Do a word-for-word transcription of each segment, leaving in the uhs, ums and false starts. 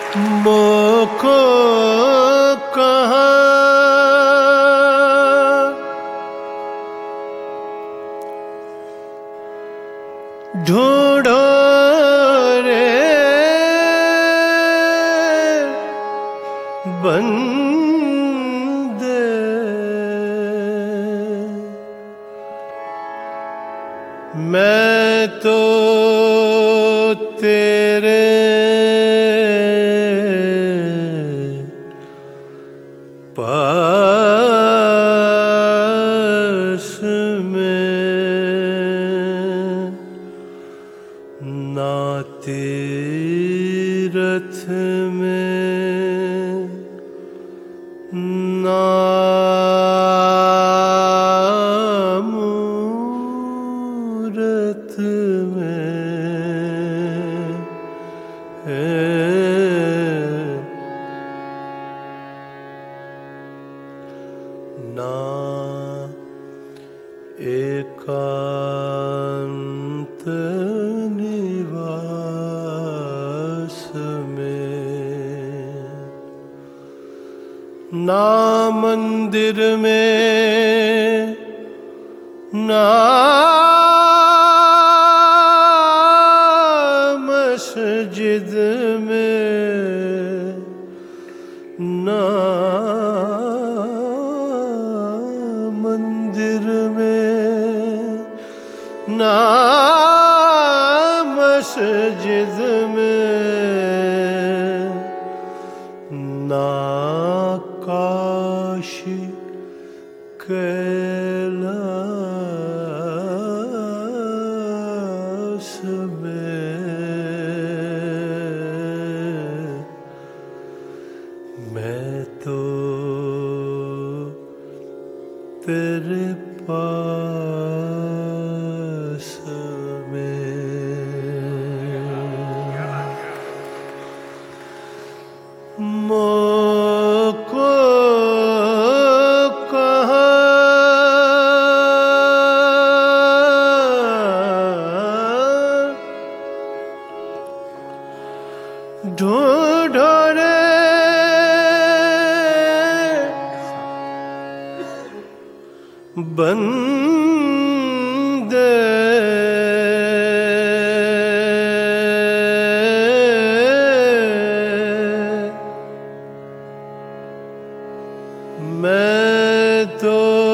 मोको कहाँ ढूंढो रे बंदे, मैं तो तेरे पास में ना तीरथ में ना मूरत में ना एकांत निवास में, ना मंदिर में ना मस्जिद में, ना मंदिर में ना मस्जिद में, ना काशी कैलाश में, मैं तो तेरे पास में। मोको कहाँ ढूंढो रे बंदे, मैं तो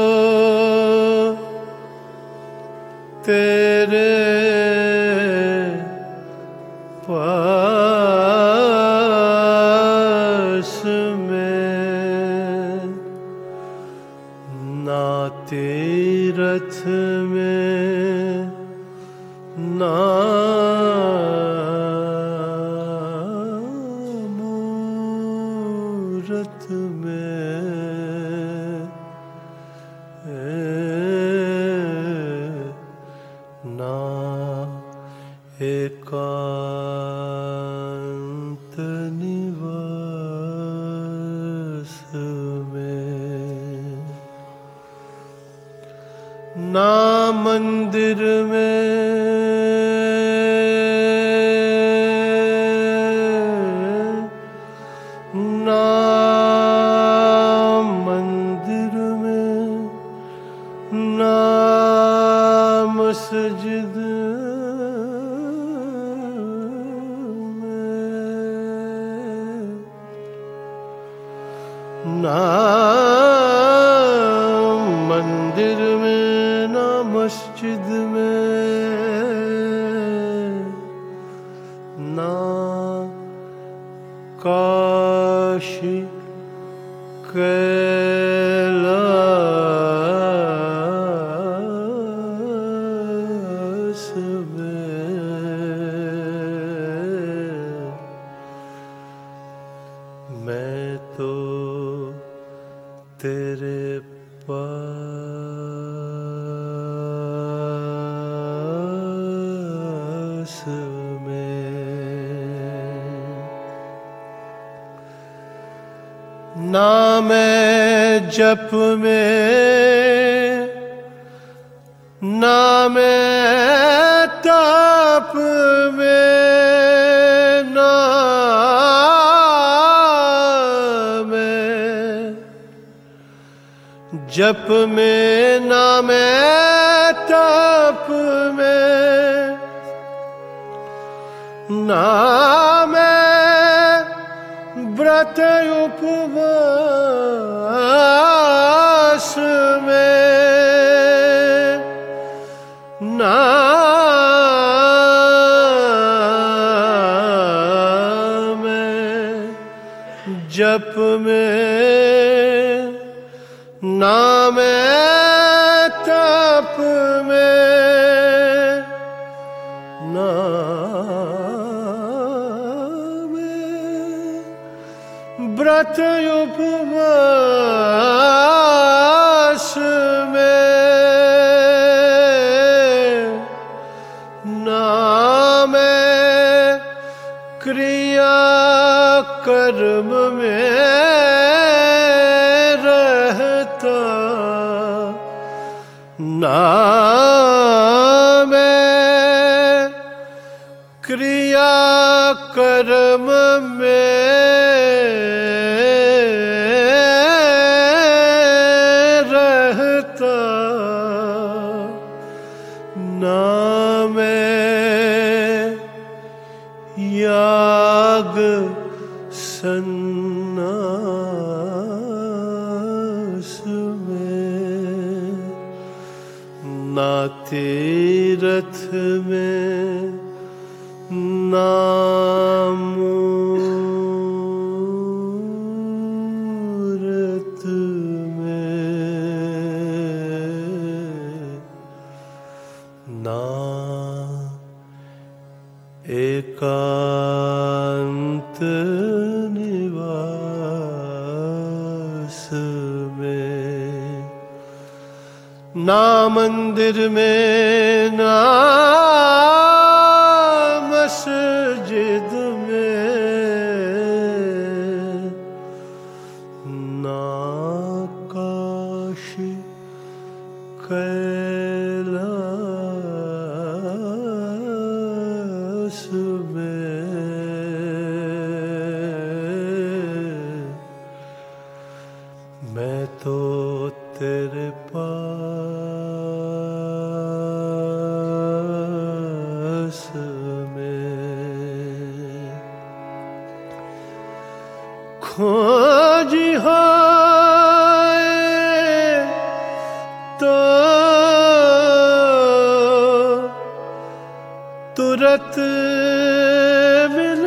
तेरे पास में ना तीरथ में ना मूरत में ना एकांत निवास में, ना मंदिर में ना मंदिर में ना मस्जिद ना मंदिर में ना मस्जिद में ना काशी कैलाश में, मैं तो तेरे पास में। ना मैं जप में ना मैं ताप में ना जप में नाम तप में, नाम व्रत उपवास में, नाम जप में, नाम तप में, नाम व्रत उपवास में, नाम क्रिया कर्म में रहता, नाम क्रिया कर्म में रहता, नाम याग सन्नास में, ना तीरथ में, ना मूरत में, ना एकांत निवास में, ना मंदिर में, ना मस्जिद में, ना काशी कैलाश में, मैं तो तेरे पास में खोजी हाय तो तुरंत मिल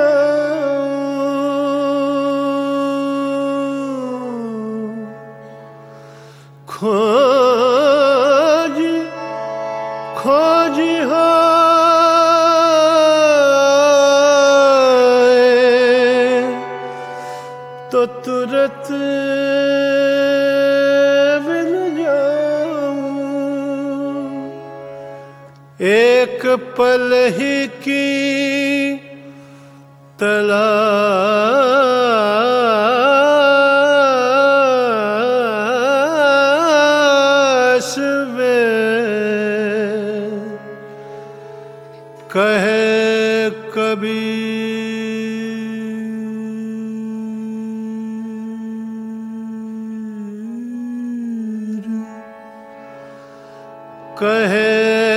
जाऊं, खोजी खोजी हाय तो तुरंत मिल जाऊं, एक पल ही की तलाश में, कहे कबीर, कहे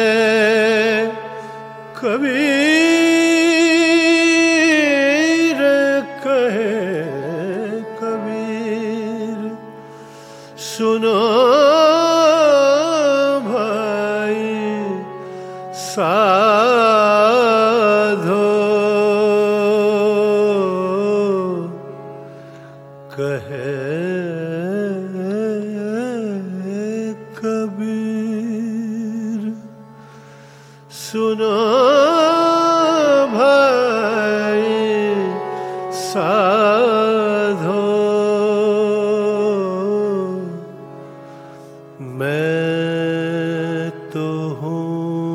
कबीर, कहे कबीर, सुनो भाई साधो, कहे कबीर, सुनो भाई साधो, मैं तो हूँ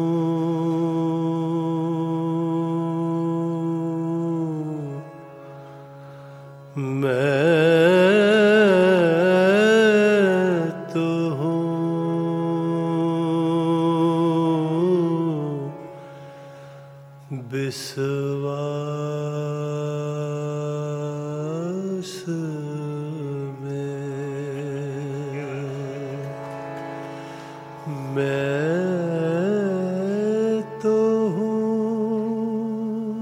मैं तो हूँ विश्वास में। मैं तो हूँ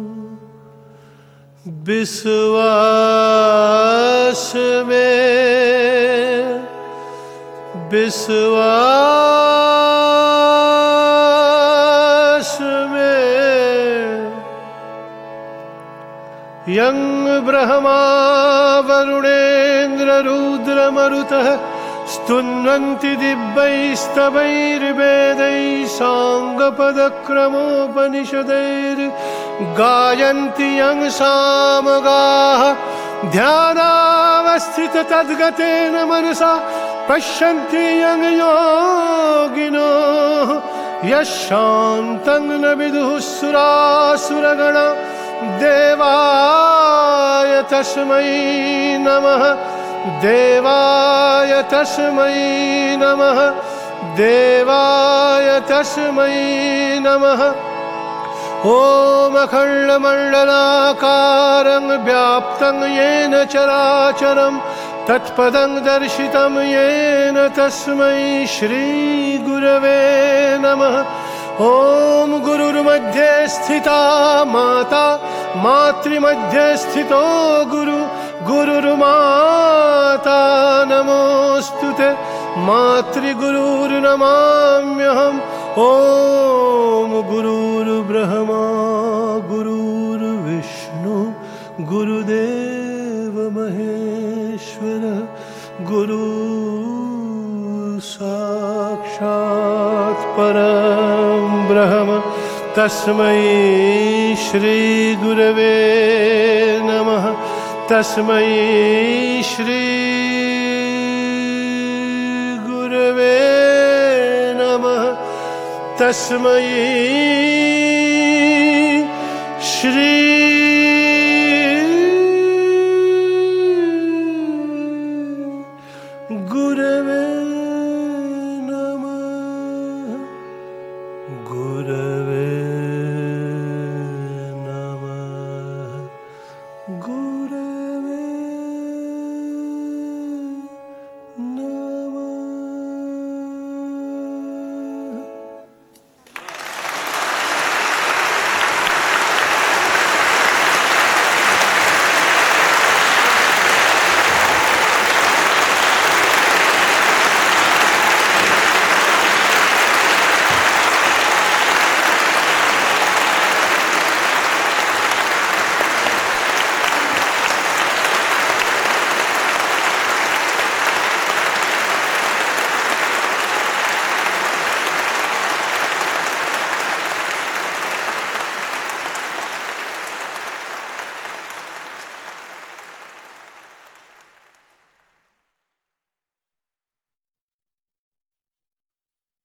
विश्वास में, विश्वास में यं ब्रह्मा वरुणेन्द्र रुद्र मरुतः स्तुन्वन्ति दिव्यैस्तवैर्वेदैः साङ्गपदक्रमोपनिषदैर्गायन्ति यं सामगाः ध्यानावस्थिततद्गतेन मनसा पश्यन्ति यं योगिनो यशान्तं न विदुः सुरासुरगणा देवाय तस्मै नमः, देवाय तस्मै नमः, देवाय तस्मै नमः। ॐ अखण्डमण्डलाकारं व्याप्तं येन चराचरं तत्पदं दर्शितं येन तस्मै श्रीगुरवे नमः। ॐ गुरुर्मध्ये स्थिता माता, मातृमध्ये स्थितो गुरु, गुरुर्माता नमोऽस्तुते, मातृगुरुर्नमाम्यहम्। ॐ गुरुर्ब्रह्मा गुरुर्विष्णु गुरुदेव महेश्वर, गुरु साक्षात् परं ब्रह्म तस्मै श्री गुरवे नमः, तस्मै श्री गुरवे नमः, तस्मै श्री